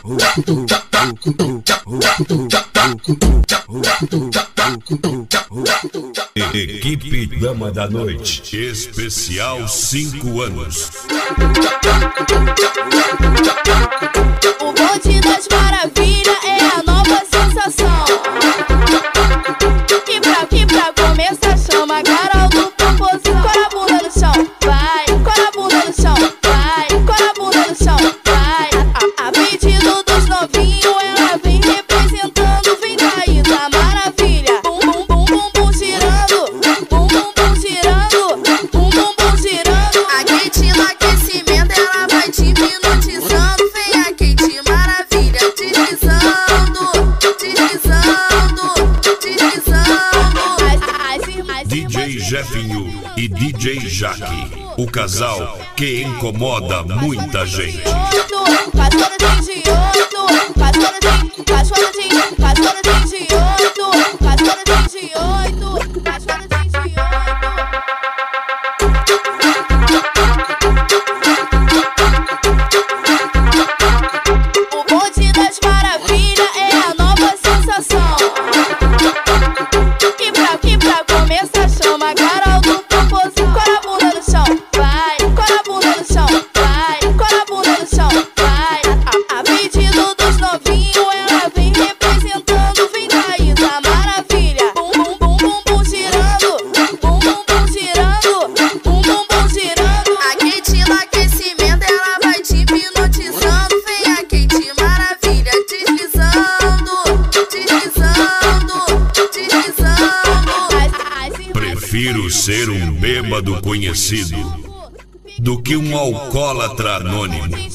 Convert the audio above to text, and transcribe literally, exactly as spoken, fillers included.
Equipe Dama da Noite, especial cinco anos. O bonde das maravilhas é a nova sensação. Que pra, que pra começar chama Carol do Popozão. Cora a bunda no chão, vai. Cora a bunda no chão, vai. Cora a bunda no chão, vai. A, a pedido dos novinhos ela vem representando. Vem daí da maravilha. Bum, bum, bum, bum, bum girando. Bum, bum, bum girando. Bum, bum, bum girando. A Kate no aquecimento ela vai te hipnotizando. Vem a Kate maravilha deslizando, deslizando, deslizando. D J Jefinho e D J Jaque, o casal que incomoda muita gente. Faz quando tem de oito, faz quando tem, faz quando tem, faz quando tem de oito, faz quando tem de oito, faz quando tem de oito. O bonde das maravilhas é a nova sensação. Que pra, que pra começar chama Carol do Popozão. Cora a bunda no chão, vai. Cora a bunda no chão, vai. Cora a bunda no chão, vai. A, a pedido dos novinhos ela vem representando. Vem daí da maravilha. Bum, bum, bum, bum, bum girando. Bum, bum, bum girando. Bum, bum, bum girando. A Kate no aquecimento ela vai te hipnotizando. Vem a Kate maravilha deslizando, deslizando, deslizando. Prefiro ser um bêbado conhecido do que um alcoólatra anônimo.